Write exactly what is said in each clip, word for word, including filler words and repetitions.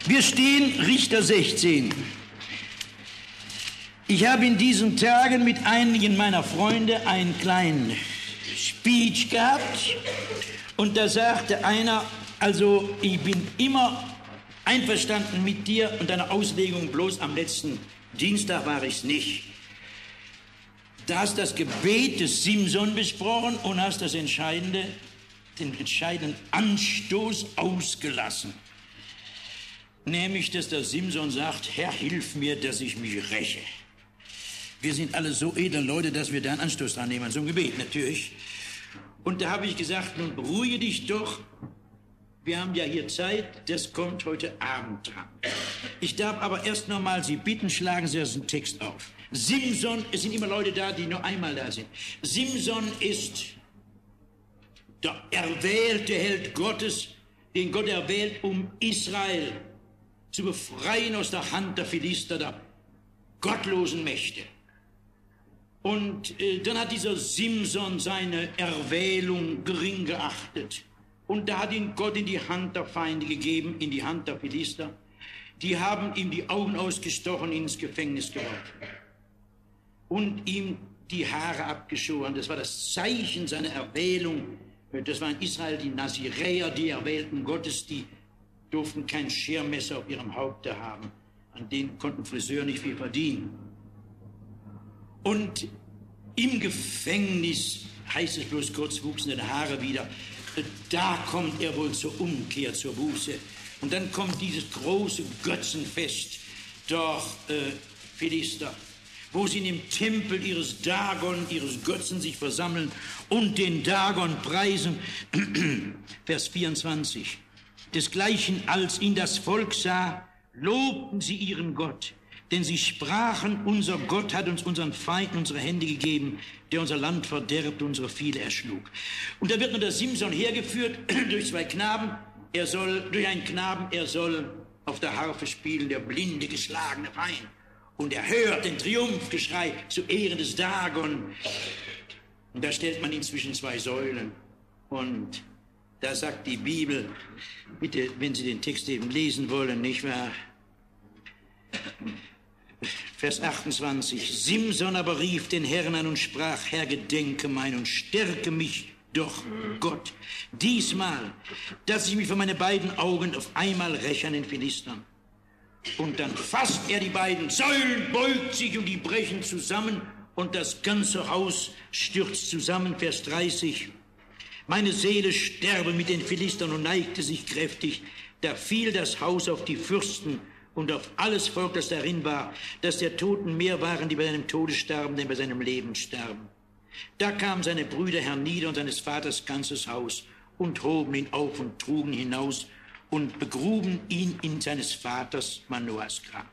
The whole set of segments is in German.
Wir stehen Richter sechzehn. Ich habe in diesen Tagen mit einigen meiner Freunde einen kleinen Speech gehabt und da sagte einer, also ich bin immer einverstanden mit dir und deiner Auslegung, bloß am letzten Dienstag war ich es nicht. Da hast das Gebet des Simson besprochen und hast das entscheidende, den entscheidenden Anstoß ausgelassen. Nämlich, dass der Simson sagt, Herr, hilf mir, dass ich mich räche. Wir sind alle so edle Leute, dass wir da einen Anstoß dran nehmen, so ein Gebet natürlich. Und da habe ich gesagt, nun beruhige dich doch. Wir haben ja hier Zeit, das kommt heute Abend dran. Ich darf aber erst noch mal Sie bitten, schlagen Sie das einen Text auf. Simson, es sind immer Leute da, die nur einmal da sind. Simson ist der erwählte Held Gottes, den Gott erwählt, um Israel zu befreien aus der Hand der Philister, der gottlosen Mächte. Und äh, dann hat dieser Simson seine Erwählung gering geachtet. Und da hat ihn Gott in die Hand der Feinde gegeben, in die Hand der Philister. Die haben ihm die Augen ausgestochen, ihn ins Gefängnis geworfen. Und ihm die Haare abgeschoren. Das war das Zeichen seiner Erwählung. Das war in Israel die Naziräer, die Erwählten Gottes, die durften kein Schermesser auf ihrem Haupte haben. An denen konnten Friseure nicht viel verdienen. Und im Gefängnis, heißt es bloß kurz, wuchsen seine Haare wieder. Da kommt er wohl zur Umkehr, zur Buße. Und dann kommt dieses große Götzenfest der äh, Philister, wo sie in dem Tempel ihres Dagon, ihres Götzen sich versammeln und den Dagon preisen. Vers vierundzwanzig. Desgleichen, als ihn das Volk sah, lobten sie ihren Gott, denn sie sprachen, unser Gott hat uns unseren Feind in unsere Hände gegeben, der unser Land verderbt, unsere Viele erschlug. Und da wird nun der Simson hergeführt durch zwei Knaben, er soll, durch einen Knaben, er soll auf der Harfe spielen, der blinde, geschlagene Feind. Und er hört den Triumphgeschrei zu Ehren des Dagon. Und da stellt man ihn zwischen zwei Säulen. Und da sagt die Bibel, bitte, wenn Sie den Text eben lesen wollen, nicht wahr? Vers achtundzwanzig. Simson aber rief den Herrn an und sprach, Herr, gedenke mein und stärke mich doch, Gott, diesmal, dass ich mich für meine beiden Augen auf einmal räche an den Philistern. Und dann fasst er die beiden Säulen, beugt sich und die brechen zusammen und das ganze Haus stürzt zusammen. Vers dreißig. Meine Seele sterbe mit den Philistern und neigte sich kräftig. Da fiel das Haus auf die Fürsten und auf alles Volk, das darin war, dass der Toten mehr waren, die bei seinem Tode starben, denn bei seinem Leben starben. Da kamen seine Brüder hernieder und seines Vaters ganzes Haus und hoben ihn auf und trugen ihn hinaus und begruben ihn in seines Vaters Manoas Grab.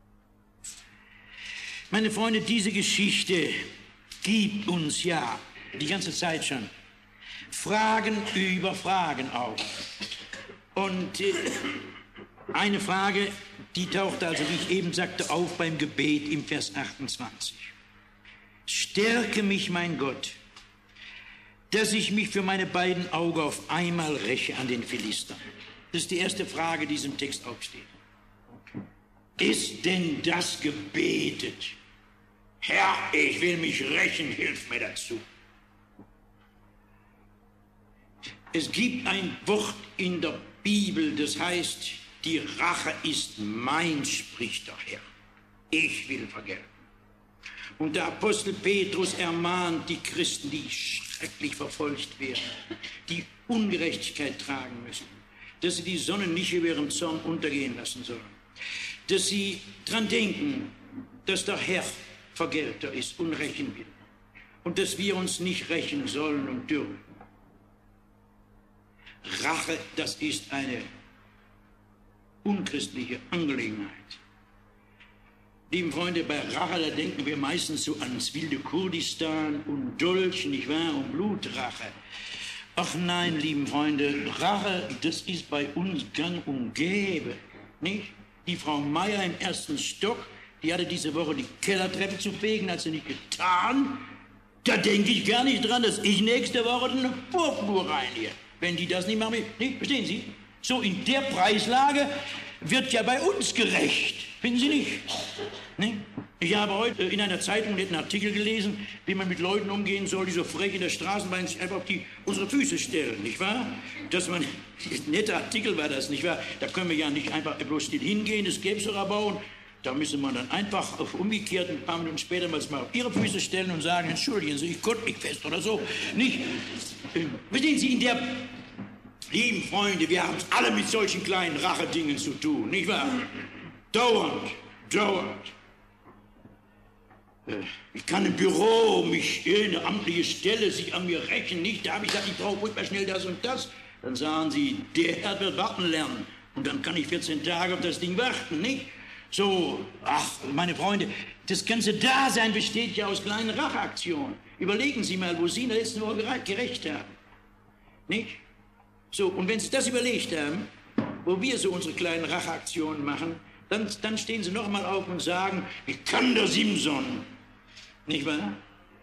Meine Freunde, diese Geschichte gibt uns ja die ganze Zeit schon Fragen über Fragen auf. Und äh, eine Frage, die tauchte also, wie ich eben sagte, auf beim Gebet im Vers achtundzwanzig. Stärke mich, mein Gott, dass ich mich für meine beiden Augen auf einmal räche an den Philistern. Das ist die erste Frage, die im Text aufsteht. Ist denn das gebetet? Herr, ich will mich rächen, hilf mir dazu. Es gibt ein Wort in der Bibel, das heißt, die Rache ist mein, spricht der Herr. Ich will vergelten. Und der Apostel Petrus ermahnt die Christen, die schrecklich verfolgt werden, die Ungerechtigkeit tragen müssen, dass sie die Sonne nicht über ihren Zorn untergehen lassen sollen, dass sie dran denken, dass der Herr Vergelter ist und rächen will und dass wir uns nicht rächen sollen und dürfen. Rache, das ist eine unchristliche Angelegenheit. Lieben Freunde, bei Rache, da denken wir meistens so ans wilde Kurdistan und Dolch, nicht wahr, und Blutrache. Ach nein, lieben Freunde, Rache, das ist bei uns gang und gäbe, nicht? Die Frau Meier im ersten Stock, die hatte diese Woche die Kellertreppe zu fegen, hat sie nicht getan. Da denke ich gar nicht dran, dass ich nächste Woche eine Vorflur reingehe, wenn die das nicht machen will. Nicht? Verstehen Sie? So in der Preislage, wird ja bei uns gerecht. Finden Sie nicht? Ne? Ich habe heute in einer Zeitung einen Artikel gelesen, wie man mit Leuten umgehen soll, die so frech in der Straßenbahn sich einfach auf die, unsere Füße stellen, nicht wahr? Dass man, ein netter Artikel war das, nicht wahr? Da können wir ja nicht einfach bloß still hingehen, das gäbe es doch aber auch. Da müsste man dann einfach auf umgekehrt ein paar Minuten später mal auf ihre Füße stellen und sagen, entschuldigen Sie, ich konnte nicht fest oder so. Nicht? Verstehen Sie, in der... Lieben Freunde, wir haben es alle mit solchen kleinen Rachedingen zu tun, nicht wahr? Dauernd, dauernd. Ich kann im Büro mich, eine amtliche Stelle sich an mir rächen, nicht? Da habe ich gesagt, ich brauche ruhig mal schnell das und das. Dann sagen sie, der Herr wird warten lernen. Und dann kann ich vierzehn Tage auf das Ding warten, nicht? So, ach, meine Freunde, das ganze Dasein besteht ja aus kleinen Racheaktionen. Überlegen Sie mal, wo Sie in der letzten Woche gerecht haben. Nicht? So, und wenn Sie das überlegt haben, wo wir so unsere kleinen Racheaktionen machen, dann, dann stehen Sie noch mal auf und sagen, wie kann der Simson? Nicht wahr?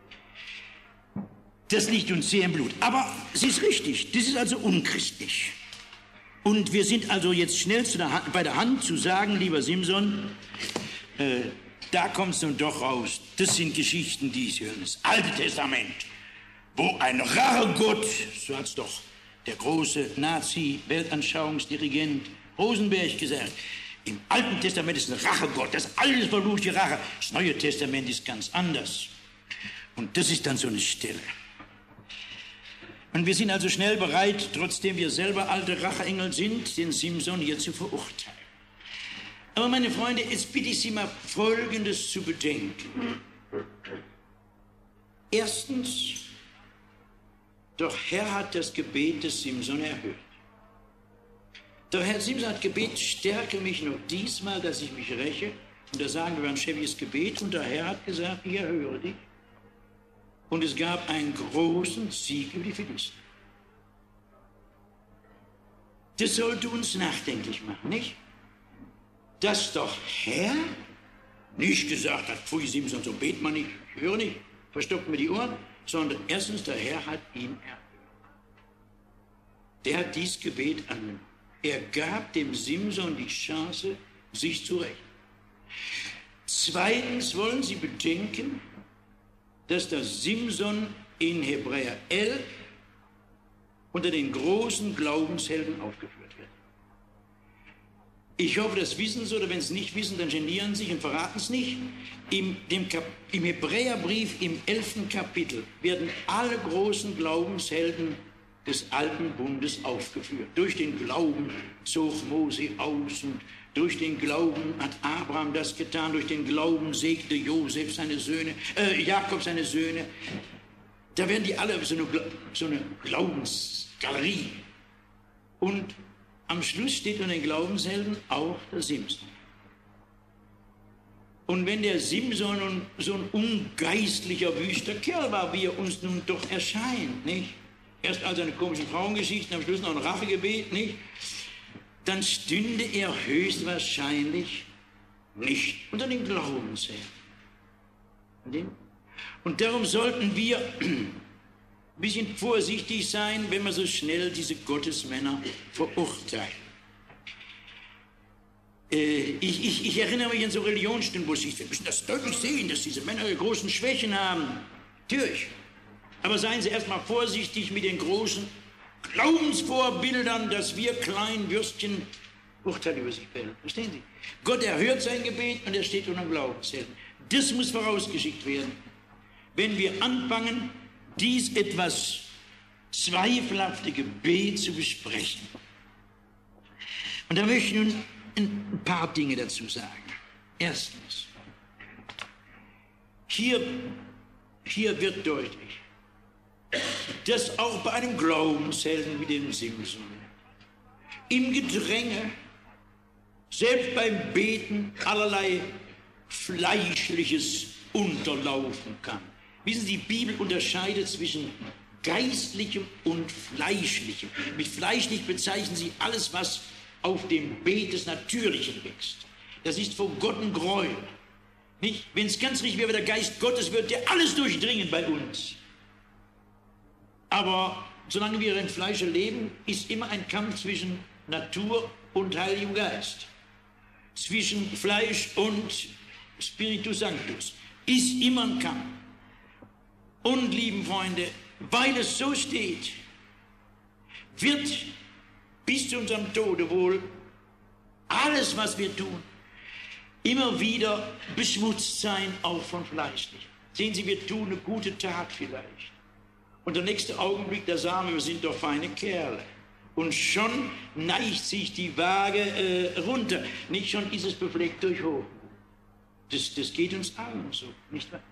Das liegt uns sehr im Blut. Aber es ist richtig, das ist also unchristlich. Und wir sind also jetzt schnell zu der Hand, bei der Hand zu sagen, lieber Simson, äh, da kommst du doch raus. Das sind Geschichten, die Sie hören. Das Alte Testament, wo ein Rachegott, so hat's doch der große Nazi-Weltanschauungsdirigent Rosenberg gesagt, im Alten Testament ist ein Rachegott, das alles verfluchte Rache. Das Neue Testament ist ganz anders. Und das ist dann so eine Stelle. Und wir sind also schnell bereit, trotzdem wir selber alte Racheengel sind, den Simson hier zu verurteilen. Aber meine Freunde, jetzt bitte ich Sie mal Folgendes zu bedenken. Erstens, doch Herr hat das Gebet des Simson erhört. Doch Herr Simson hat Gebet, stärke mich noch diesmal, dass ich mich räche. Und da sagen wir ein schäbiges Gebet. Und der Herr hat gesagt, ich erhöre dich. Und es gab einen großen Sieg über die Philister. Das sollte uns nachdenklich machen, nicht? Dass doch Herr nicht gesagt hat, pfui Simson, so bet man nicht, ich höre nicht, verstopft mir die Ohren, sondern erstens, der Herr hat ihn erhört. Der hat dies Gebet angenommen. Er gab dem Simson die Chance, sich zu rächen. Zweitens wollen Sie bedenken, dass der Simson in Hebräer elf unter den großen Glaubenshelden aufgeführt wird. Ich hoffe, das wissen Sie, oder wenn Sie es nicht wissen, dann genieren Sie sich und verraten es nicht. Im, dem Kap im Hebräerbrief im elften Kapitel werden alle großen Glaubenshelden des alten Bundes aufgeführt. Durch den Glauben zog Mose aus und durch den Glauben hat Abraham das getan, durch den Glauben segte Josef seine Söhne, äh, Jakob seine Söhne. Da werden die alle so eine, so eine Glaubensgalerie. Und am Schluss steht unter den Glaubenshelden auch der Simson. Und wenn der Simson so ein ungeistlicher, wüster Kerl war, wie er uns nun doch erscheint, nicht? Erst all seine komischen Frauengeschichten, am Schluss noch ein Rachegebet, nicht? Dann stünde er höchstwahrscheinlich nicht unter den Glaubenshelden. Und darum sollten wir ein bisschen vorsichtig sein, wenn wir so schnell diese Gottesmänner verurteilen. Äh, ich, ich, ich erinnere mich an so Religionsstunden, wo ich, wir müssen das deutlich sehen, dass diese Männer großen Schwächen haben. Natürlich. Aber seien Sie erstmal vorsichtig mit den großen Glaubensvorbildern, dass wir kleinen Würstchen Urteil über sich fällen. Verstehen Sie? Gott erhört sein Gebet und er steht unter dem Glaubenshelden. Das muss vorausgeschickt werden. Wenn wir anfangen, dies etwas zweifelhafte Gebet zu besprechen. Und da möchte ich nun ein paar Dinge dazu sagen. Erstens, hier, hier wird deutlich, dass auch bei einem Glaubenshelden wie dem Simson im Gedränge, selbst beim Beten, allerlei Fleischliches unterlaufen kann. Wissen Sie, die Bibel unterscheidet zwischen Geistlichem und Fleischlichem. Mit fleischlich bezeichnen sie alles, was auf dem Beet des Natürlichen wächst. Das ist vor Gott ein Gräuel. Nicht? Wenn es ganz richtig wäre, der Geist Gottes wird der alles durchdringen bei uns. Aber solange wir in Fleische leben, ist immer ein Kampf zwischen Natur und Heiligem Geist. zwischen Fleisch und Spiritus Sanctus ist immer ein Kampf. Und, lieben Freunde, weil es so steht, wird bis zu unserem Tode wohl alles, was wir tun, immer wieder beschmutzt sein, auch von Fleischlichem. Sehen Sie, wir tun eine gute Tat vielleicht. Und der nächste Augenblick, da sagen wir, wir sind doch feine Kerle. Und schon neigt sich die Waage äh, runter. Nicht schon ist es befleckt durch hoch. Das, das geht uns allen so, nicht wahr?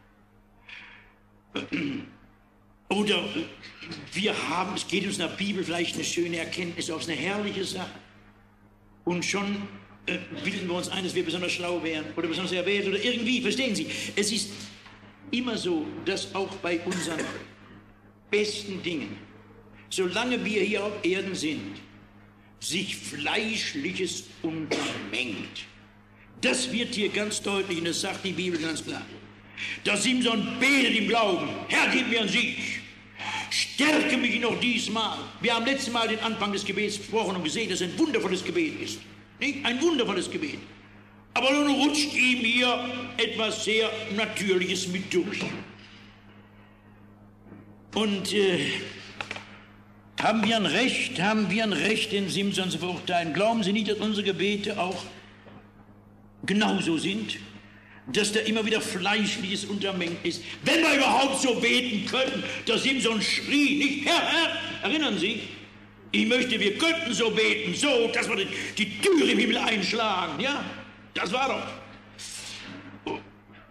Oder wir haben, es geht uns in der Bibel vielleicht eine schöne Erkenntnis aus, eine herrliche Sache. Und schon äh, bilden wir uns ein, dass wir besonders schlau wären oder besonders erwählt oder irgendwie, verstehen Sie? Es ist immer so, dass auch bei unseren besten Dingen, solange wir hier auf Erden sind, sich Fleischliches untermengt. Das wird hier ganz deutlich, und das sagt die Bibel ganz klar. Der Simson betet im Glauben, Herr, gib mir einen Sieg, stärke mich noch diesmal. Wir haben letztes Mal den Anfang des Gebets gesprochen und gesehen, dass es ein wundervolles Gebet ist. Nicht? Ein wundervolles Gebet. Aber nun rutscht ihm hier etwas sehr Natürliches mit durch. Und äh, haben wir ein Recht, haben wir ein Recht, den Simson zu verurteilen? Glauben Sie nicht, dass unsere Gebete auch genauso sind? Dass da immer wieder Fleischliches untermengt ist? Wenn wir überhaupt so beten könnten, der Simson schrie nicht, Herr, Herr, erinnern Sie? Ich möchte, wir könnten so beten, so, dass wir die, die Tür im Himmel einschlagen, ja? Das war doch. Oh.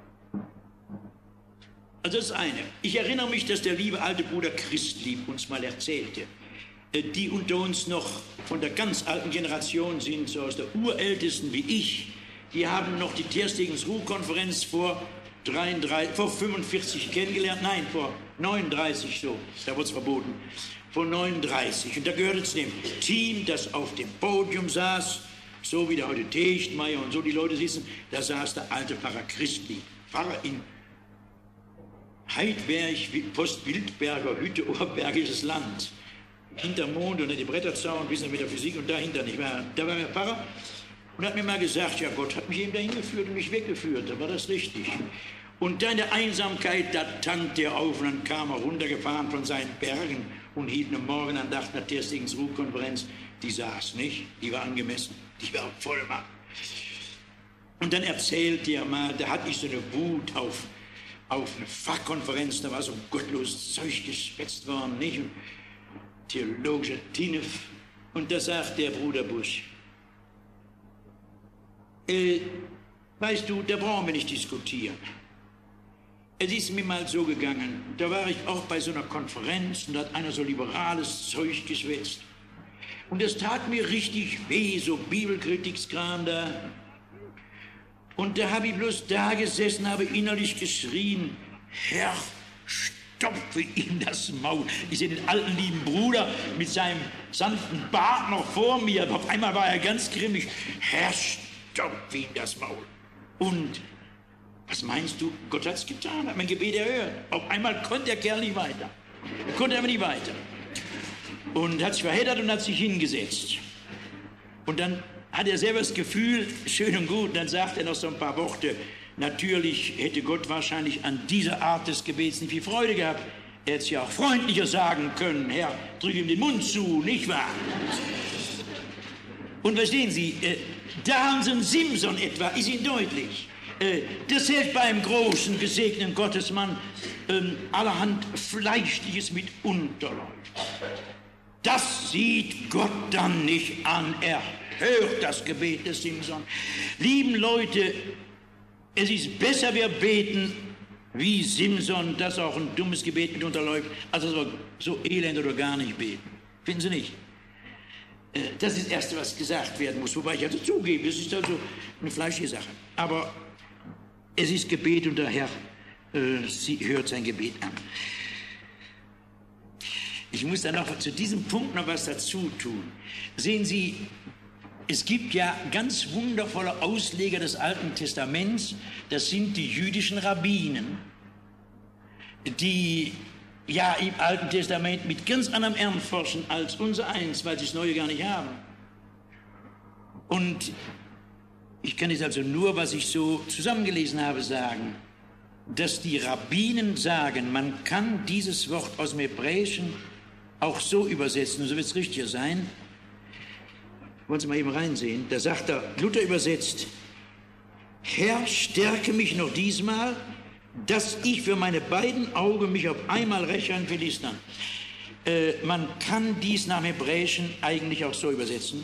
Also das eine. Ich erinnere mich, dass der liebe alte Bruder Christlieb uns mal erzählte, die unter uns noch von der ganz alten Generation sind, so aus der urältesten wie ich, die haben noch die Terstegens-Ruhr-Konferenz vor, vor fünfundvierzig kennengelernt, nein, vor neununddreißig so, da wurde es verboten, vor neununddreißig. Und da gehörte zu dem Team, das auf dem Podium saß, so wie der heute Techtmeier und so die Leute sitzen, da saß der alte Pfarrer Christlieb, Pfarrer in Heidberg, Post-Wildberger Hütte, Oberbergisches Land. Hinterm Mond und die Bretterzaun, bis in der Physik und dahinter nicht mehr. Da war mir Pfarrer und hat mir mal gesagt, ja, Gott hat mich eben dahin geführt und mich weggeführt, da war das richtig. Und da in der Einsamkeit, da tankt er auf und dann kam er runtergefahren von seinen Bergen und hielt eine Morgenandacht nach der Terstegens-Ruhr-Konferenz. Die saß nicht, die war angemessen, die war voll Mann. Und dann erzählt er mal, da hatte ich so eine Wut auf, auf eine Fachkonferenz, da war so gottloses Zeug gespetzt worden, nicht? Und theologischer Tinef. Und da sagt der Bruder Busch, äh, weißt du, da brauchen wir nicht diskutieren. Es ist mir mal so gegangen, da war ich auch bei so einer Konferenz und da hat einer so liberales Zeug geschwätzt. Und das tat mir richtig weh, so Bibelkritikkram da. Und da habe ich bloß da gesessen, habe innerlich geschrien, Herr, stopfe ihm das Maul. Ich sehe den alten lieben Bruder mit seinem sanften Bart noch vor mir. Auf einmal war er ganz grimmig. Herr, stopfe ihm das Maul. Und was meinst du? Gott hat es getan, hat mein Gebet erhört. Auf einmal konnte der Kerl nicht weiter. Er konnte aber nicht weiter. Und hat sich verheddert und hat sich hingesetzt. Und dann hat er selber das Gefühl, schön und gut, dann sagt er noch so ein paar Worte. Natürlich hätte Gott wahrscheinlich an dieser Art des Gebets nicht viel Freude gehabt. Er hätte es ja auch freundlicher sagen können. Herr, drücke ihm den Mund zu, nicht wahr? Und verstehen Sie, äh, da haben Sie einen Simson etwa, ist Ihnen deutlich. Äh, das hilft bei einem großen, gesegneten Gottesmann äh, allerhand Fleischliches mit unterläuft. Das sieht Gott dann nicht an. Er hört das Gebet des Simson. Lieben Leute, es ist besser, wir beten wie Simson, das auch ein dummes Gebet mit unterläuft, als so, so elend oder gar nicht beten. Finden Sie nicht? Das ist das Erste, was gesagt werden muss. Wobei ich also zugebe, es ist also eine fleischliche Sache. Aber es ist Gebet und der Herr äh, sie hört sein Gebet an. Ich muss dann noch zu diesem Punkt noch was dazu tun. Sehen Sie, es gibt ja ganz wundervolle Ausleger des Alten Testaments, das sind die jüdischen Rabbinen, die ja im Alten Testament mit ganz anderem Ernst forschen als unser eins, weil sie das Neue gar nicht haben. Und ich kann jetzt also nur, was ich so zusammengelesen habe, sagen, dass die Rabbinen sagen, man kann dieses Wort aus dem Hebräischen auch so übersetzen, und so wird es richtiger sein. Wollen Sie mal eben reinsehen? Da sagt er, Luther übersetzt, Herr, stärke mich noch diesmal, dass ich für meine beiden Augen mich auf einmal räche an Philistern. Äh, man kann dies nach dem Hebräischen eigentlich auch so übersetzen.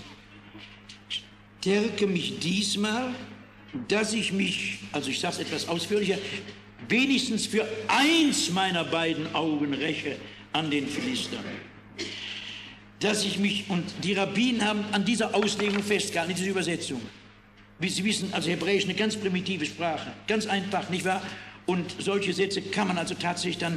Stärke mich diesmal, dass ich mich, also ich sage es etwas ausführlicher, wenigstens für eins meiner beiden Augen räche an den Philistern. Dass ich mich, und die Rabbinen haben an dieser Auslegung festgehalten, diese Übersetzung. Wie Sie wissen, also Hebräisch eine ganz primitive Sprache, ganz einfach, nicht wahr? Und solche Sätze kann man also tatsächlich dann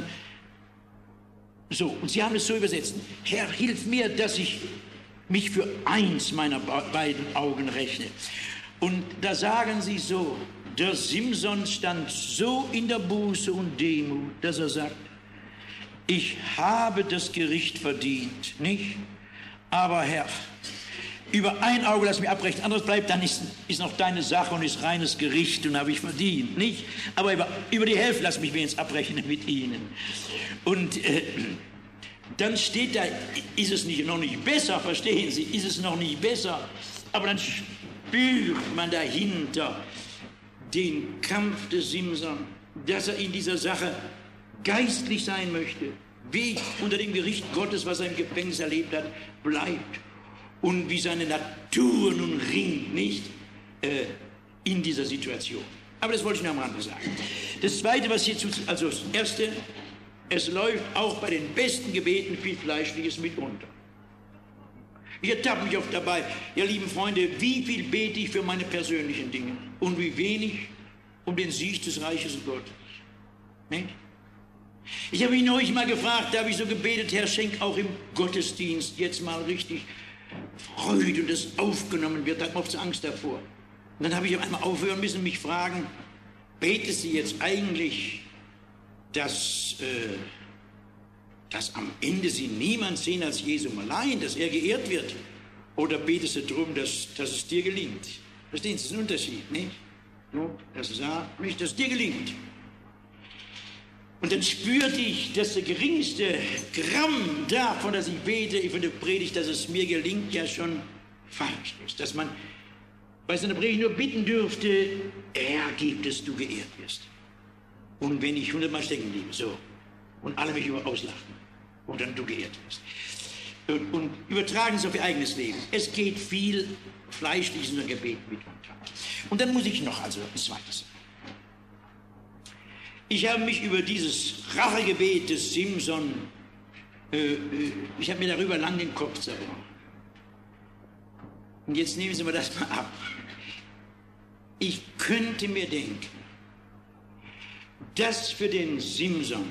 so, und Sie haben es so übersetzt, Herr, hilf mir, dass ich mich für eins meiner beiden Augen rechne. Und da sagen Sie so, der Simson stand so in der Buße und Demut, dass er sagt, ich habe das Gericht verdient, nicht? Aber Herr, über ein Auge lass mich abbrechen, anderes bleibt, dann ist, ist noch deine Sache und ist reines Gericht und habe ich verdient, nicht? Aber über, über die Hälfte lass mich wenigstens abrechnen mit ihnen. Und äh, dann steht da, ist es nicht, noch nicht besser, verstehen Sie, ist es noch nicht besser, aber dann spürt man dahinter den Kampf des Simson, dass er in dieser Sache geistlich sein möchte, wie unter dem Gericht Gottes, was er im Gefängnis erlebt hat, bleibt. Und wie seine Natur nun ringt, nicht, äh, in dieser Situation. Aber das wollte ich nur am Rande sagen. Das Zweite, was hierzu, also das Erste, es läuft auch bei den besten Gebeten viel Fleischliches mit unter. Ich ertappe mich oft dabei, ja, lieben Freunde, wie viel bete ich für meine persönlichen Dinge und wie wenig um den Sieg des Reiches Gottes. Nicht? Ich habe ihn neulich mal gefragt, da habe ich so gebetet, Herr, schenk auch im Gottesdienst jetzt mal richtig Freude und das aufgenommen wird, da hat man oft so Angst davor. Und dann habe ich einmal aufhören müssen und mich fragen, betest du jetzt eigentlich, dass, äh, dass am Ende sie niemand sehen als Jesum allein, dass er geehrt wird? Oder betest du darum, dass, dass es dir gelingt? Verstehen Sie, das ist ein Unterschied, nicht? No, dass es nicht, dass es dir gelingt. Und dann spürte ich, dass der geringste Gramm davon, dass ich bete, von der Predigt, dass es mir gelingt, ja schon falsch ist. Dass man bei seiner Predigt nur bitten dürfte, er gibt es, du geehrt wirst. Und wenn ich hundertmal stecken bliebe, so, und alle mich über auslachen, und dann du geehrt wirst. Und, und übertragen es auf ihr eigenes Leben. Es geht viel Fleischliches in der Gebet mitunter. Und dann muss ich noch, also ein zweites sagen. Ich habe mich über dieses Rachegebet des Simson, äh, äh, ich habe mir darüber lang den Kopf zerbrochen. Und jetzt nehmen Sie mir das mal ab. Ich könnte mir denken, dass für den Simson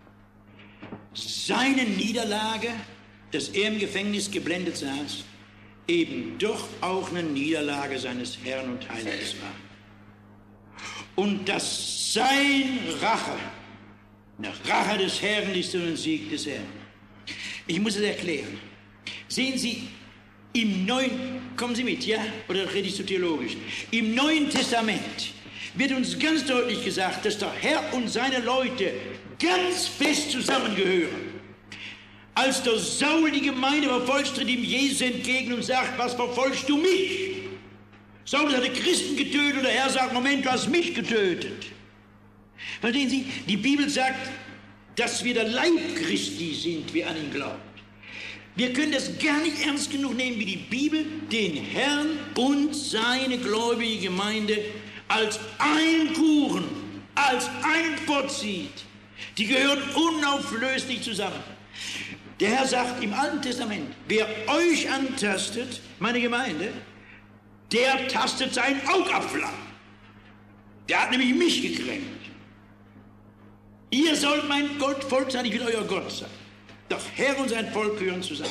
seine Niederlage, dass er im Gefängnis geblendet saß, eben doch auch eine Niederlage seines Herrn und Heilands war. Und dass sein Rache, eine Rache des Herrn ist und ein Sieg des Herrn. Ich muss es erklären. Sehen Sie, im Neuen, kommen Sie mit, ja? Oder rede ich so theologisch? Im Neuen Testament wird uns ganz deutlich gesagt, dass der Herr und seine Leute ganz fest zusammengehören. Als der Saul die Gemeinde verfolgt, tritt ihm Jesus entgegen und sagt, was verfolgst du mich? Saul hatte Christen getötet und der Herr sagt, Moment, du hast mich getötet. Verstehen Sie, die Bibel sagt, dass wir der Leib Christi sind, wer an ihn glaubt. Wir können das gar nicht ernst genug nehmen, wie die Bibel den Herrn und seine gläubige Gemeinde als ein Kuchen, als ein Pott sieht. Die gehören unauflöslich zusammen. Der Herr sagt im Alten Testament, wer euch antastet, meine Gemeinde, der tastet seinen Augapfel an. Der hat nämlich mich gekränkt. Ihr sollt mein Gott, Volk sein, ich will euer Gott sein. Doch Herr und sein Volk gehören zusammen.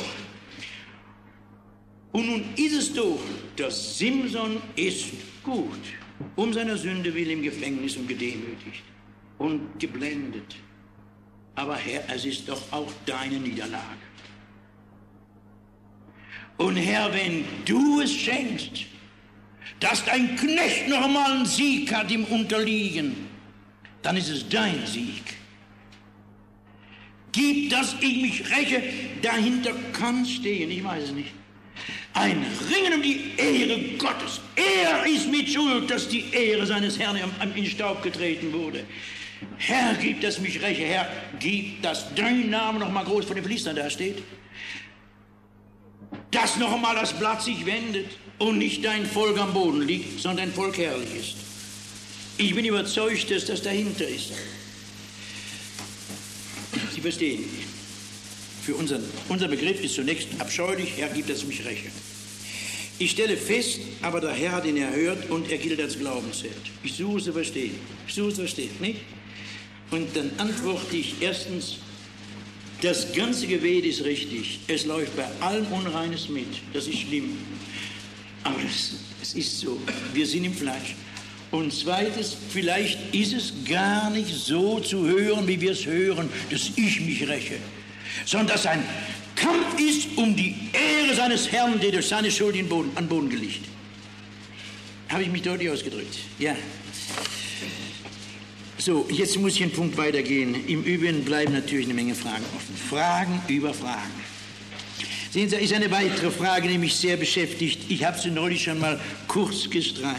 Und nun ist es doch, der Simson ist gut, um seiner Sünde willen im Gefängnis und gedemütigt und geblendet. Aber Herr, es ist doch auch deine Niederlage. Und Herr, wenn du es schenkst, dass dein Knecht noch einmal einen Sieg hat im Unterliegen, dann ist es dein Sieg. Gib, dass ich mich räche, dahinter kann stehen, ich weiß es nicht. Ein Ringen um die Ehre Gottes. Er ist mit Schuld, dass die Ehre seines Herrn in den Staub getreten wurde. Herr, gib, dass mich räche. Herr, gib, dass dein Name noch mal groß vor den Philistern da steht. Dass noch einmal das Blatt sich wendet und nicht dein Volk am Boden liegt, sondern dein Volk herrlich ist. Ich bin überzeugt, dass das dahinter ist. Sie verstehen, für unseren, unser Begriff ist zunächst abscheulich, Herr, gib, dass ich mich räche. Ich stelle fest, aber der Herr hat ihn erhört und er gilt als glaubenswert. Ich suche es zu verstehen. Ich suche es zu verstehen, nicht? Und dann antworte ich erstens, das ganze Gebet ist richtig. Es läuft bei allem Unreines mit. Das ist schlimm. Aber es, es ist so. Wir sind im Fleisch. Und zweitens, vielleicht ist es gar nicht so zu hören, wie wir es hören, dass ich mich räche, sondern dass ein Kampf ist um die Ehre seines Herrn, der durch seine Schuld in Boden, an Boden gelegt. Habe ich mich deutlich ausgedrückt? Ja. So, jetzt muss ich einen Punkt weitergehen. Im Übrigen bleiben natürlich eine Menge Fragen offen. Fragen über Fragen. Sehen Sie, ist eine weitere Frage, die mich sehr beschäftigt. Ich habe sie neulich schon mal kurz gestreift.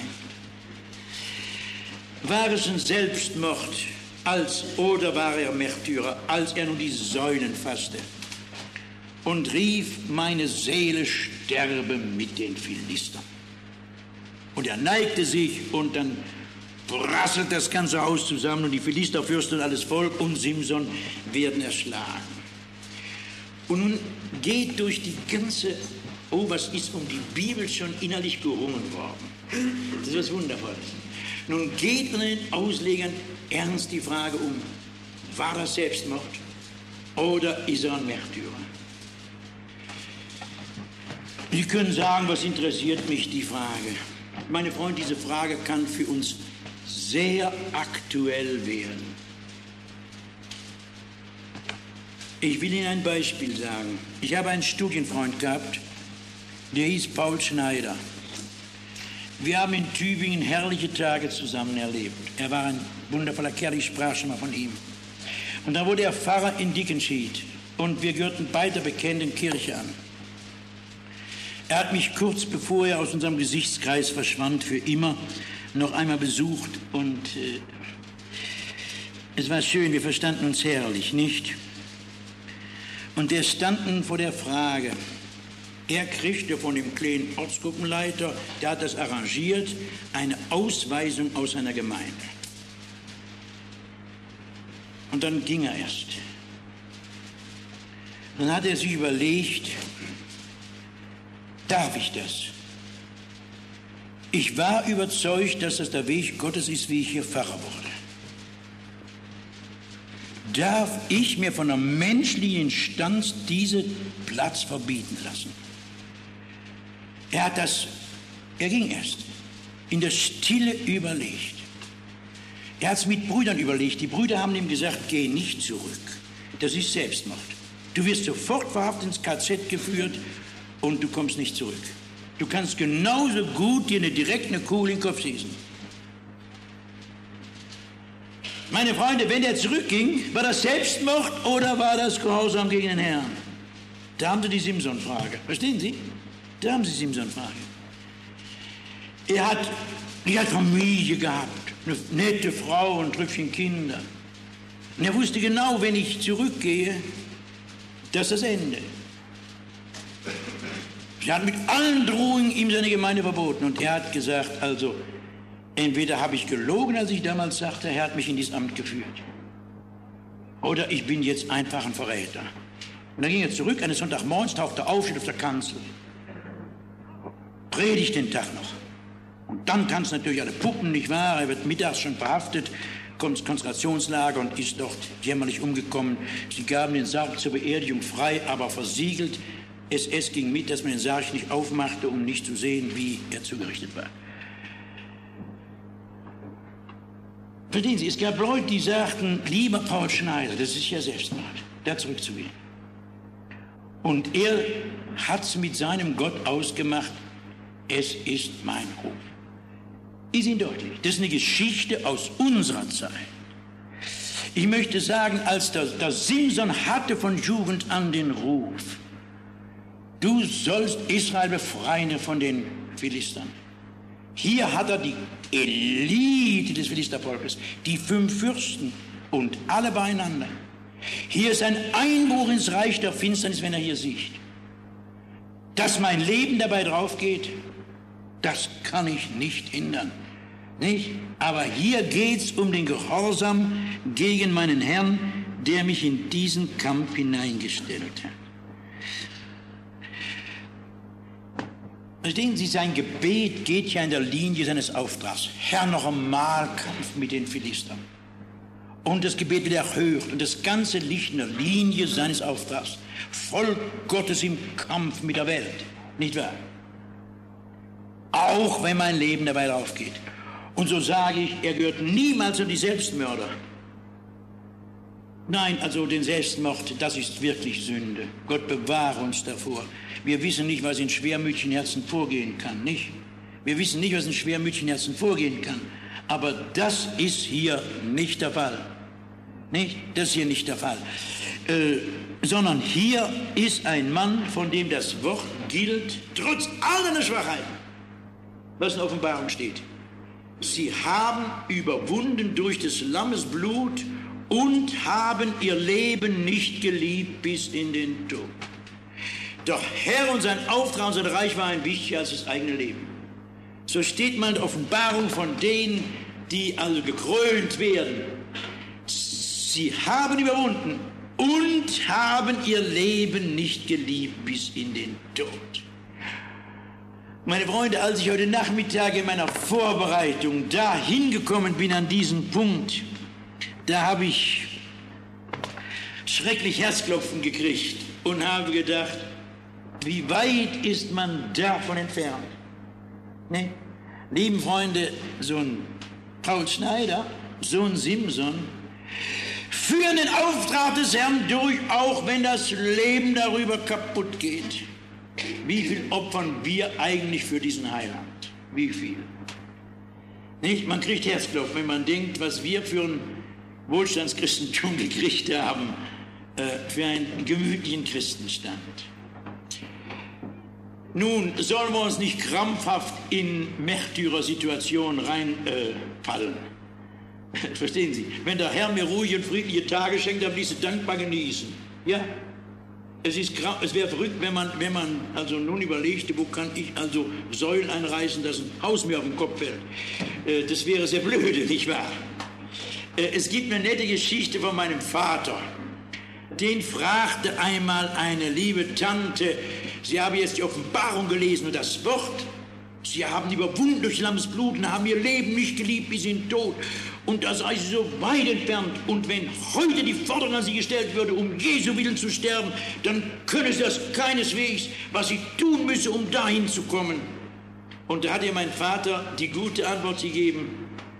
War es ein Selbstmord, als, oder war er Märtyrer, als er nun die Säulen fasste und rief, meine Seele sterbe mit den Philistern. Und er neigte sich und dann prasselt das ganze Haus zusammen und die Philisterfürsten und alles Volk und Simson werden erschlagen. Und nun geht durch die ganze, oh, was ist um die Bibel schon innerlich gerungen worden. Das ist was Wundervolles. Nun geht unter den Auslegern ernst die Frage um, war das Selbstmord oder ist er ein Märtyrer? Sie können sagen, was interessiert mich die Frage? Meine Freunde, diese Frage kann für uns sehr aktuell werden. Ich will Ihnen ein Beispiel sagen. Ich habe einen Studienfreund gehabt, der hieß Paul Schneider. Wir haben in Tübingen herrliche Tage zusammen erlebt. Er war ein wundervoller Kerl, ich sprach schon mal von ihm. Und dann wurde er Pfarrer in Dickenschied und wir gehörten beide der bekennenden Kirche an. Er hat mich kurz bevor er aus unserem Gesichtskreis verschwand, für immer noch einmal besucht und äh, es war schön, wir verstanden uns herrlich, nicht? Und wir standen vor der Frage, er kriegte von dem kleinen Ortsgruppenleiter, der hat das arrangiert, eine Ausweisung aus seiner Gemeinde. Und dann ging er erst. Dann hat er sich überlegt, darf ich das? Ich war überzeugt, dass das der Weg Gottes ist, wie ich hier Pfarrer wurde. Darf ich mir von einem menschlichen Instanz diesen Platz verbieten lassen? Er hat das, er ging erst, in der Stille überlegt. Er hat es mit Brüdern überlegt. Die Brüder haben ihm gesagt, geh nicht zurück. Das ist Selbstmord. Du wirst sofort verhaftet ins K Z geführt und du kommst nicht zurück. Du kannst genauso gut dir eine, direkt eine Kugel in den Kopf schießen. Meine Freunde, wenn er zurückging, war das Selbstmord oder war das Gehorsam gegen den Herrn? Da haben Sie die Simson-Frage. Verstehen Sie? Da haben Sie die Simson-Frage. Er hat, er hat Familie gehabt, eine nette Frau und Trüppchen Kinder. Und er wusste genau, wenn ich zurückgehe, das ist das Ende. Sie hat mit allen Drohungen ihm seine Gemeinde verboten. Und er hat gesagt, also, entweder habe ich gelogen, als ich damals sagte, er hat mich in dieses Amt geführt. Oder ich bin jetzt einfach ein Verräter. Und dann ging er zurück, eines Sonntagmorgens tauchte er auf, steht auf der Kanzel. Predigt den Tag noch. Und dann tanzen natürlich alle Puppen, nicht wahr? Er wird mittags schon verhaftet, kommt ins Konzentrationslager und ist dort jämmerlich umgekommen. Sie gaben den Sarg zur Beerdigung frei, aber versiegelt. S S ging mit, dass man den Sarg nicht aufmachte, um nicht zu sehen, wie er zugerichtet war. Verstehen Sie, es gab Leute, die sagten, lieber Paul Schneider, das ist ja Selbstmord, da zurückzugehen. Und er hat es mit seinem Gott ausgemacht, es ist mein Ruf. Ist Ihnen deutlich? Das ist eine Geschichte aus unserer Zeit. Ich möchte sagen, als der, der Simson hatte von Jugend an den Ruf, du sollst Israel befreien von den Philistern. Hier hat er die Elite des Philistervolkes, die fünf Fürsten und alle beieinander. Hier ist ein Einbruch ins Reich der Finsternis, wenn er hier sieht. Dass mein Leben dabei drauf geht, das kann ich nicht hindern. Nicht? Aber hier geht es um den Gehorsam gegen meinen Herrn, der mich in diesen Kampf hineingestellt hat. Verstehen Sie, sein Gebet geht ja in der Linie seines Auftrags. Herr, noch einmal Kampf mit den Philistern. Und das Gebet wird erhört und das Ganze liegt in der Linie seines Auftrags. Volk Gottes im Kampf mit der Welt, nicht wahr? Auch wenn mein Leben dabei draufgeht. Und so sage ich, er gehört niemals zu die Selbstmörder. Nein, also den Selbstmord, das ist wirklich Sünde. Gott bewahre uns davor. Wir wissen nicht, was in schwermütigen Herzen vorgehen kann, nicht? Wir wissen nicht, was in schwermütigen Herzen vorgehen kann. Aber das ist hier nicht der Fall. Nicht? Das ist hier nicht der Fall. Äh, sondern hier ist ein Mann, von dem das Wort gilt, trotz all seiner Schwachheiten, was in der Offenbarung steht. Sie haben überwunden durch des Lammes Blut und haben ihr Leben nicht geliebt bis in den Tod. Doch Herr und sein Auftrag und sein Reich waren wichtiger als das eigene Leben. So steht mal in der Offenbarung von denen, die also gekrönt werden. Sie haben überwunden und haben ihr Leben nicht geliebt bis in den Tod. Meine Freunde, als ich heute Nachmittag in meiner Vorbereitung da hingekommen bin an diesen Punkt, da habe ich schrecklich Herzklopfen gekriegt und habe gedacht, wie weit ist man davon entfernt? Ne? Lieben Freunde, so ein Paul Schneider, so ein Simson, führen den Auftrag des Herrn durch, auch wenn das Leben darüber kaputt geht. Wie viel opfern wir eigentlich für diesen Heiland? Wie viel? Nicht? Man kriegt Herzklopfen, wenn man denkt, was wir für ein Wohlstandschristentum gekriegt haben, äh, für einen gemütlichen Christenstand. Nun sollen wir uns nicht krampfhaft in Märtyrersituationen reinfallen. Äh, Verstehen Sie? Wenn der Herr mir ruhige und friedliche Tage schenkt, dann will ich sie dankbar genießen. Ja? Es, ist, es wäre verrückt, wenn man, wenn man also nun überlegte, wo kann ich also Säulen einreißen, dass ein Haus mir auf den Kopf fällt. Äh, das wäre sehr blöde, nicht wahr? Äh, es gibt eine nette Geschichte von meinem Vater. Den fragte einmal eine liebe Tante, sie habe jetzt die Offenbarung gelesen und das Wort, sie haben überwunden durch Lammes Blut und haben ihr Leben nicht geliebt bis in den Tod. Und da sei sie so weit entfernt. Und wenn heute die Forderung an sie gestellt würde, um Jesu Willen zu sterben, dann könne sie das keineswegs, was sie tun müsse, um dahin zu kommen. Und da hat ihr mein Vater die gute Antwort gegeben,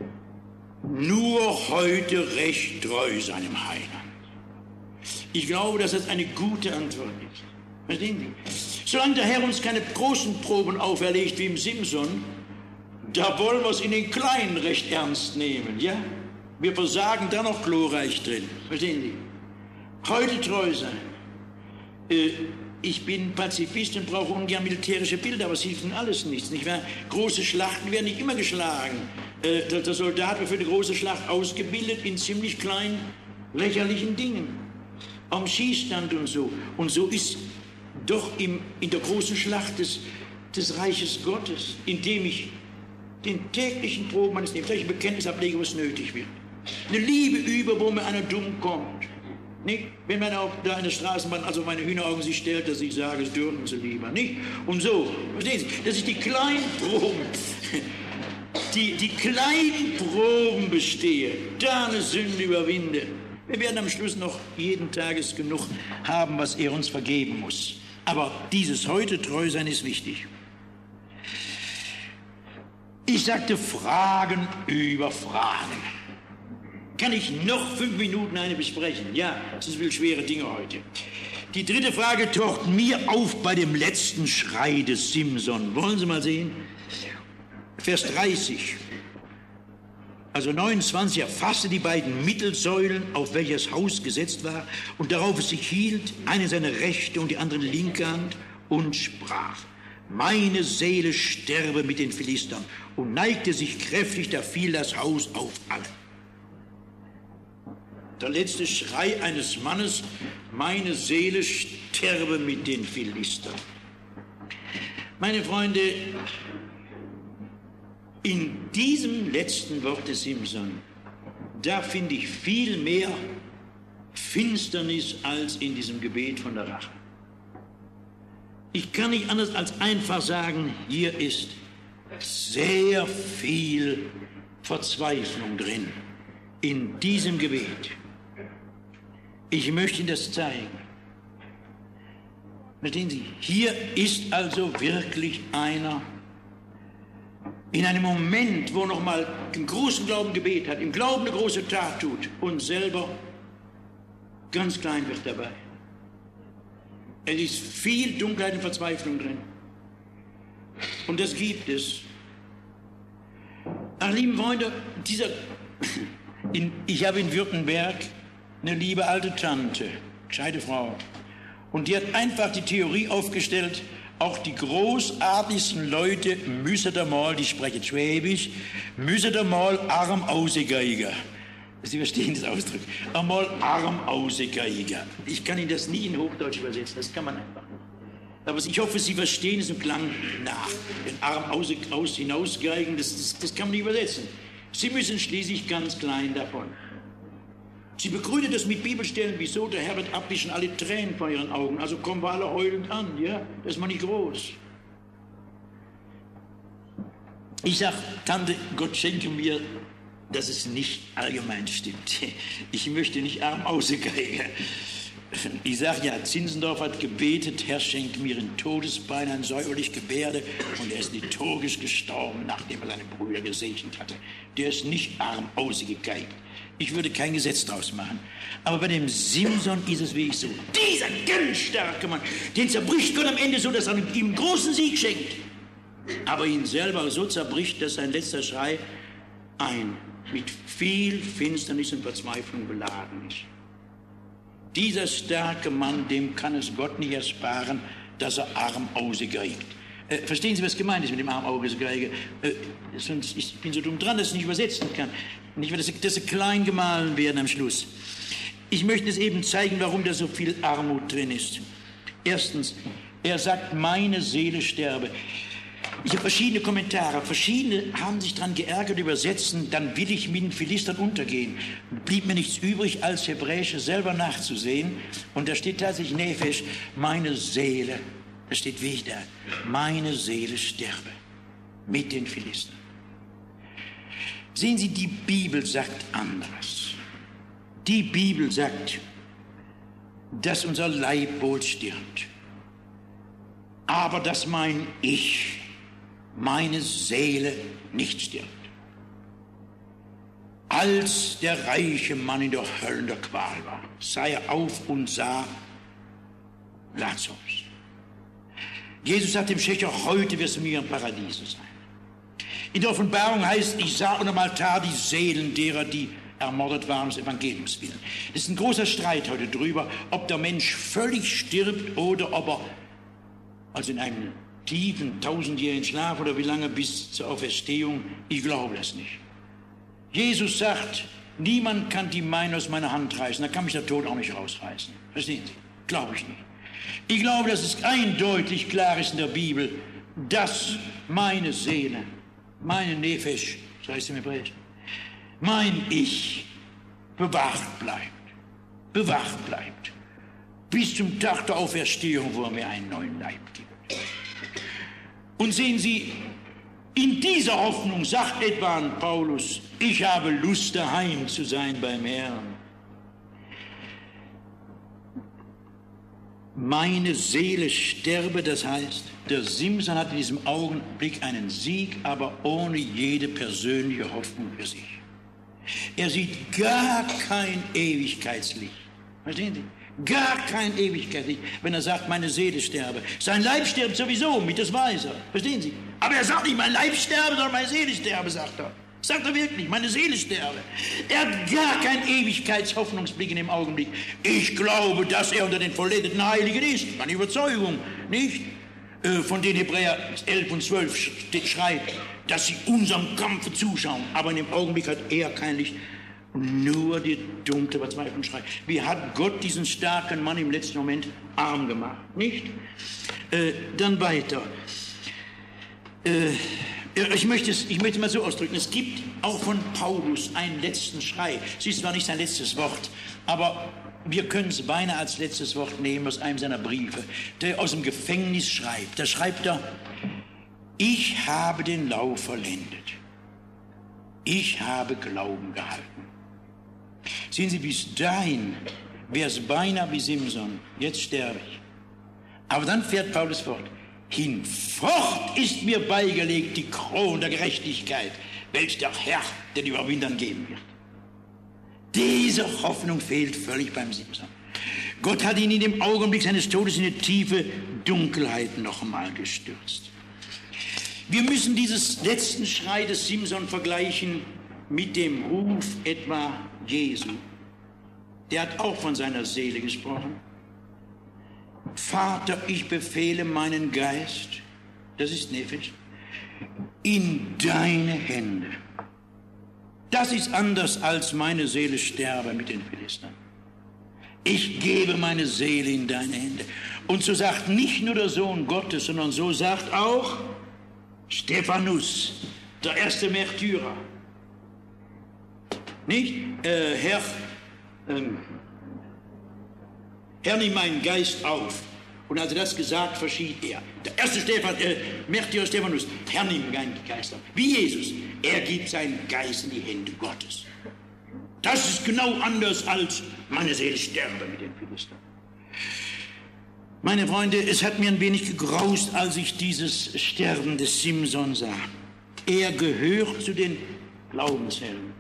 nur heute recht treu seinem Heiland. Ich glaube, dass das eine gute Antwort ist. Verstehen Sie? Solange der Herr uns keine großen Proben auferlegt wie im Simson, da wollen wir es in den Kleinen recht ernst nehmen, ja? Wir versagen da noch glorreich drin. Verstehen Sie? Heute treu sein. Äh, ich bin Pazifist und brauche ungern militärische Bilder, aber es hilft ihnen alles nichts, nicht wahr? Große Schlachten werden nicht immer geschlagen. Äh, der, der Soldat wird für eine große Schlacht ausgebildet in ziemlich kleinen, lächerlichen Dingen. Am Schießstand und so. Und so ist doch im, in der großen Schlacht des, des Reiches Gottes, indem ich den täglichen Proben meines Lebens, welche Bekenntnis ablege, was nötig wird. Eine Liebe über, wo mir einer dumm kommt. Nicht? Wenn man auch da in der Straßenbahn, also meine Hühneraugen sich stellt, dass ich sage, es dürfen sie lieber. Nicht? Und so, verstehen Sie, dass ich die kleinen Proben, die, die kleinen Proben bestehe, da eine Sünde überwinde. Wir werden am Schluss noch jeden Tages genug haben, was er uns vergeben muss. Aber dieses heute treu sein ist wichtig. Ich sagte Fragen über Fragen. Kann ich noch fünf Minuten eine besprechen? Ja, das sind schwere Dinge heute. Die dritte Frage taucht mir auf bei dem letzten Schrei des Simson. Wollen Sie mal sehen? Vers dreißig. also neunundzwanzig, erfasste die beiden Mittelsäulen, auf welche das Haus gesetzt war, und darauf es sich hielt, eine seine rechte und die andere linke Hand, und sprach: Meine Seele sterbe mit den Philistern, und neigte sich kräftig, da fiel das Haus auf alle. Der letzte Schrei eines Mannes: Meine Seele sterbe mit den Philistern. Meine Freunde, in diesem letzten Wort des Simson, da finde ich viel mehr Finsternis als in diesem Gebet von der Rache. Ich kann nicht anders als einfach sagen, hier ist sehr viel Verzweiflung drin, in diesem Gebet. Ich möchte Ihnen das zeigen. Verstehen Sie, hier ist also wirklich einer in einem Moment, wo noch mal im großen Glauben Gebet hat, im Glauben eine große Tat tut und selber ganz klein wird dabei. Es ist viel Dunkelheit und Verzweiflung drin. Und das gibt es. Ach, lieben Freunde, dieser, in, ich habe in Württemberg eine liebe alte Tante, gescheite Frau. Und die hat einfach die Theorie aufgestellt, auch die großartigsten Leute müssen da mal, die sprechen Schwäbisch, müssen da mal arm ausgeigen. Sie verstehen das Ausdruck. Einmal arm ausgeigen. Ich kann Ihnen das nie in Hochdeutsch übersetzen, das kann man einfach nicht. Aber ich hoffe, Sie verstehen es im Klang nach. Den Arm aus, aus hinausgeigen, das, das, das kann man nicht übersetzen. Sie müssen schließlich ganz klein davon. Sie begründen das mit Bibelstellen, wieso der Herr wird abwischen alle Tränen von ihren Augen. Also kommen wir alle heulend an, ja? Das ist mal nicht groß. Ich sag, Tante, Gott schenke mir, dass es nicht allgemein stimmt. Ich möchte nicht arm ausgeigen. Ich sage ja, Zinzendorf hat gebetet, Herr, schenk mir in Todesbein ein säuerlich Gebärde, und er ist liturgisch gestorben, nachdem er seine Brüder gesegnet hatte. Der ist nicht arm ausgegeigt. Ich würde kein Gesetz draus machen. Aber bei dem Simson ist es wirklich so. Dieser ganz starke Mann, den zerbricht Gott am Ende so, dass er ihm großen Sieg schenkt. Aber ihn selber so zerbricht, dass sein letzter Schrei ein mit viel Finsternis und Verzweiflung beladen ist. Dieser starke Mann, dem kann es Gott nicht ersparen, dass er arm ausgeigt. Äh, verstehen Sie, was gemeint ist mit dem arm ausgeigen? Äh, sonst, ich bin so dumm dran, dass ich es nicht übersetzen kann. Nicht, dass sie, dass sie klein gemahlen werden am Schluss. Ich möchte es eben zeigen, warum da so viel Armut drin ist. Erstens, er sagt, meine Seele sterbe. Ich habe verschiedene Kommentare, verschiedene haben sich daran geärgert, übersetzen, dann will ich mit den Philistern untergehen. Blieb mir nichts übrig, als Hebräische selber nachzusehen. Und da steht tatsächlich Nephesh, meine Seele, da steht wieder, meine Seele sterbe mit den Philistern. Sehen Sie, die Bibel sagt anderes. Die Bibel sagt, dass unser Leib wohl stirbt, aber dass mein Ich, meine Seele nicht stirbt. Als der reiche Mann in der Hölle der Qual war, sah er auf und sah Lazarus. Jesus sagt dem Schächer, heute wirst du mir im Paradiese sein. In der Offenbarung heißt, ich sah unter dem Altar die Seelen derer, die ermordet waren, des Evangeliums willen. Es ist ein großer Streit heute drüber, ob der Mensch völlig stirbt oder ob er, also in einem tiefen, tausendjährigen Schlaf oder wie lange bis zur Auferstehung, ich glaube das nicht. Jesus sagt, niemand kann die Meine aus meiner Hand reißen, da kann mich der Tod auch nicht rausreißen. Verstehen Sie? Glaube ich nicht. Ich glaube, dass es eindeutig klar ist in der Bibel, dass meine Seele, meine Nephesh, so heißt es im Hebräisch, mein Ich bewacht bleibt, bewacht bleibt, bis zum Tag der Auferstehung, wo er mir einen neuen Leib gibt. Und sehen Sie, in dieser Hoffnung sagt etwa Paulus, ich habe Lust, daheim zu sein beim Herrn. Meine Seele sterbe, das heißt, der Simson hat in diesem Augenblick einen Sieg, aber ohne jede persönliche Hoffnung für sich. Er sieht gar kein Ewigkeitslicht. Verstehen Sie? Gar kein Ewigkeitslicht, wenn er sagt, meine Seele sterbe. Sein Leib stirbt sowieso mit, das weiß er. Verstehen Sie? Aber er sagt nicht, mein Leib sterbe, sondern meine Seele sterbe, sagt er. Sagt er wirklich, meine Seele sterbe. Er hat gar keinen Ewigkeitshoffnungsblick in dem Augenblick. Ich glaube, dass er unter den vollendeten Heiligen ist. Eine Überzeugung, nicht? Äh, von den Hebräer elf und zwölf schreibt, dass sie unserem Kampfe zuschauen. Aber in dem Augenblick hat er kein Licht. Nur die dunkle Verzweiflung schreit. Wie hat Gott diesen starken Mann im letzten Moment arm gemacht, nicht? Äh, dann weiter. Äh, ich, möchte es, ich möchte mal so ausdrücken, es gibt auch von Paulus einen letzten Schrei. Es ist zwar nicht sein letztes Wort, aber wir können es beinahe als letztes Wort nehmen aus einem seiner Briefe, der aus dem Gefängnis schreibt. Da schreibt er, ich habe den Lauf vollendet. Ich habe Glauben gehalten. Sehen Sie, bis dahin wäre es beinahe wie Simson. Jetzt sterbe ich. Aber dann fährt Paulus fort. Hinfort ist mir beigelegt die Krone der Gerechtigkeit, welche der Herr den Überwindern geben wird. Diese Hoffnung fehlt völlig beim Simson. Gott hat ihn in dem Augenblick seines Todes in eine tiefe Dunkelheit noch einmal gestürzt. Wir müssen dieses letzten Schrei des Simson vergleichen mit dem Ruf etwa Jesu. Der hat auch von seiner Seele gesprochen. Vater, ich befehle meinen Geist, das ist Nephisch, in deine Hände. Das ist anders als meine Seele sterbe mit den Philistern. Ich gebe meine Seele in deine Hände. Und so sagt nicht nur der Sohn Gottes, sondern so sagt auch Stephanus, der erste Märtyrer. Nicht, äh, Herr, ähm, Herr, nimm meinen Geist auf. Und als er das gesagt, verschied er. Der erste Stephan, äh, Märtyrer Stephanus, Herr, nimm meinen Geist auf. Wie Jesus, er gibt seinen Geist in die Hände Gottes. Das ist genau anders als meine Seele sterbe mit den Philistern. Meine Freunde, es hat mir ein wenig gegraust, als ich dieses Sterben des Simson sah. Er gehört zu den Glaubenshelden.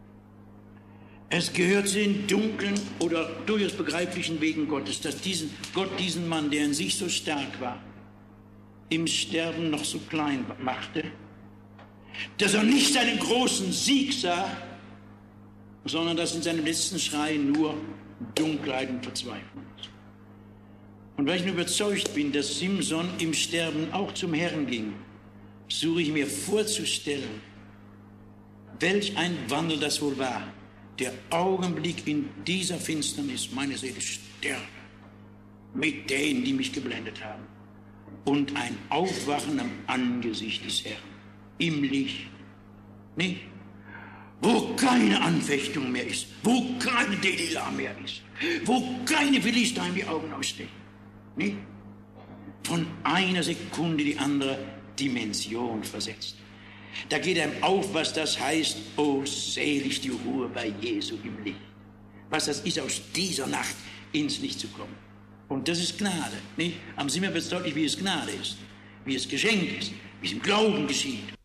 Es gehört zu den dunklen oder durchaus begreiflichen Wegen Gottes, dass diesen, Gott diesen Mann, der in sich so stark war, im Sterben noch so klein machte, dass er nicht seinen großen Sieg sah, sondern dass in seinem letzten Schrei nur Dunkelheit und Verzweiflung ist. Und weil ich nur überzeugt bin, dass Simson im Sterben auch zum Herrn ging, suche ich mir vorzustellen, welch ein Wandel das wohl war. Der Augenblick in dieser Finsternis, meine Seele sterbe, mit denen, die mich geblendet haben. Und ein Aufwachen am Angesicht des Herrn, im Licht, nicht? Wo keine Anfechtung mehr ist, wo keine Delilah mehr ist, wo keine Philister in die Augen ausstechen, nicht? Von einer Sekunde die andere Dimension versetzt. Da geht einem auf, was das heißt, oh, selig die Ruhe bei Jesu im Licht. Was das ist, aus dieser Nacht ins Licht zu kommen. Und das ist Gnade, nicht? Am Simmer wird es deutlich, wie es Gnade ist, wie es Geschenk ist, wie es im Glauben geschieht.